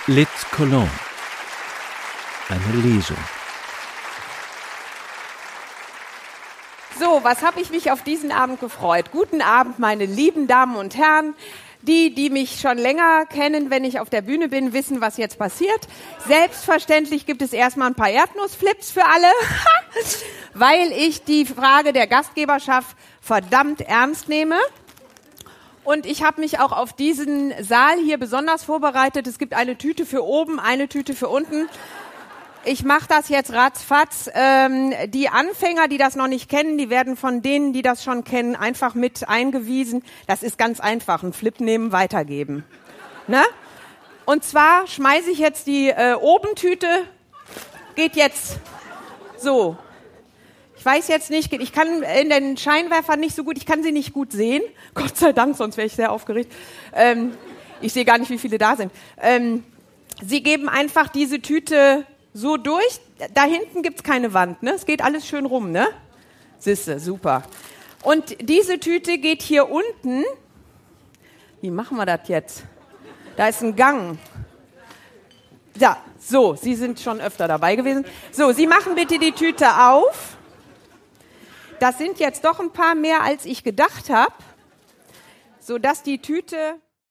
Lit Cologne. Eine Lesung. So, was habe ich mich auf diesen Abend gefreut? Guten Abend, meine lieben Damen und Herren. Die mich schon länger kennen, wenn ich auf der Bühne bin, wissen, was jetzt passiert. Selbstverständlich gibt es erstmal ein paar Erdnussflips für alle, weil ich die Frage der Gastgeberschaft verdammt ernst nehme. Und ich habe mich auch auf diesen Saal hier besonders vorbereitet. Es gibt eine Tüte für oben, eine Tüte für unten. Ich mache das jetzt ratzfatz. Die Anfänger, die das noch nicht kennen, die werden von denen, die das schon kennen, einfach mit eingewiesen. Das ist ganz einfach. Einen Flip nehmen, weitergeben. Ne? Und zwar schmeiße ich jetzt die Obentüte. Geht jetzt so. Ich weiß jetzt nicht, ich kann in den Scheinwerfern nicht so gut, ich kann sie nicht gut sehen. Gott sei Dank, sonst wäre ich sehr aufgeregt. Ich sehe gar nicht, wie viele da sind. Sie geben einfach diese Tüte so durch. Da hinten gibt's keine Wand, ne? Es geht alles schön rum, ne? Siehste, super. Und diese Tüte geht hier unten. Wie machen wir das jetzt? Da ist ein Gang. Ja, so, Sie sind schon öfter dabei gewesen. So, Sie machen bitte die Tüte auf. Das sind jetzt doch ein paar mehr, als ich gedacht habe, sodass die Tüte